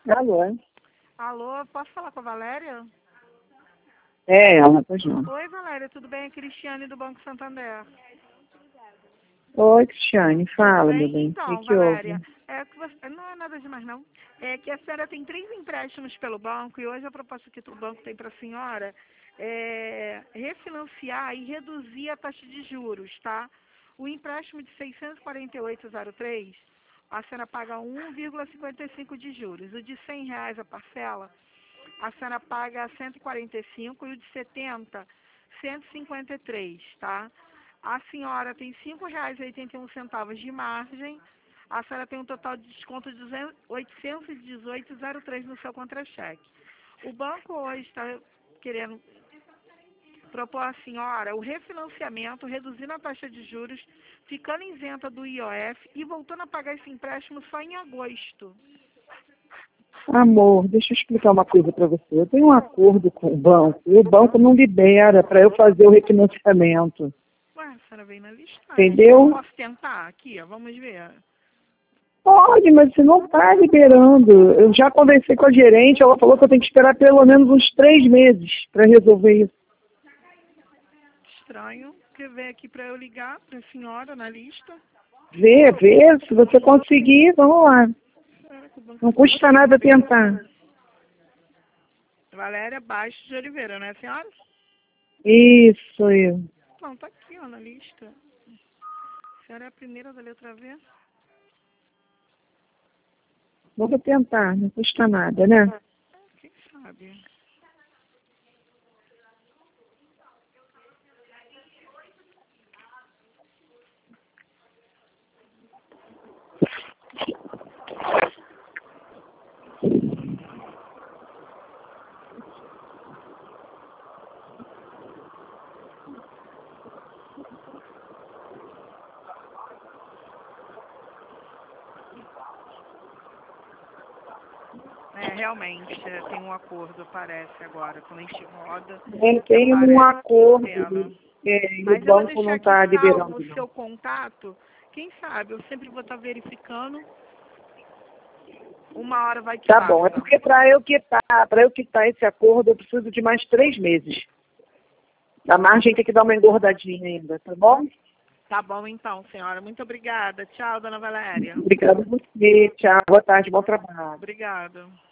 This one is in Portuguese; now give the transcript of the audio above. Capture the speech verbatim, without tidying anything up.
Alô? Alô, posso falar com a Valéria? É ela, pois não. Oi, Valéria, tudo bem? É Cristiane do Banco Santander. Oi, Cristiane, fala, Bem, meu bem. O então, que que houve? Valéria, é que você, não é nada demais não. É que a senhora tem três empréstimos pelo banco e hoje a proposta que o banco tem para a senhora é refinanciar e reduzir a taxa de juros, tá? O empréstimo de seiscentos e quarenta e oito vírgula zero três, a senhora paga um vírgula cinquenta e cinco de juros. O de cem reais a parcela, a senhora paga cento e quarenta e cinco e o de setenta, cento e cinquenta e três, tá? A senhora tem cinco reais e oitenta e um centavos de margem. A senhora tem um total de desconto de oitocentos e dezoito vírgula zero três no seu contra-cheque. O banco hoje está querendo propor à senhora o refinanciamento, reduzindo a taxa de juros, ficando isenta do I O F e voltando a pagar esse empréstimo só em agosto. Amor, deixa eu explicar uma coisa para você. Eu tenho um acordo com o banco e o banco não libera para eu fazer o refinanciamento. Ué, a senhora veio na listagem. Entendeu? Eu posso tentar? Aqui, ó, vamos ver. Pode, mas você não está liberando. Eu já conversei com a gerente, ela falou que eu tenho que esperar pelo menos uns três meses para resolver isso. Estranho, porque veio aqui para eu ligar para a senhora na lista. Vê, vê, se você conseguir, vamos lá. Será que o banco Não custa nada tentar. Valéria Baixo de Oliveira, né, senhora? Isso, eu. Não, tá aqui, ó, na lista. A senhora é a primeira da letra V? Vamos tentar, não custa nada, né? Quem sabe? É, realmente, é, tem um acordo, parece agora, quando a gente roda. Eu tenho um acordo, é, e o Mas eu vou banco deixar não aqui está salvo liberando, o não. seu contato. Quem sabe, eu sempre vou estar verificando. Uma hora vai que Tá passa. bom, é porque para eu quitar, para eu quitar esse acordo, eu preciso de mais três meses. Da margem tem que dar uma engordadinha ainda, tá bom? Tá bom então, senhora. Muito obrigada. Tchau, dona Valéria. Obrigada por você. Tchau, boa tarde, bom trabalho. Obrigada.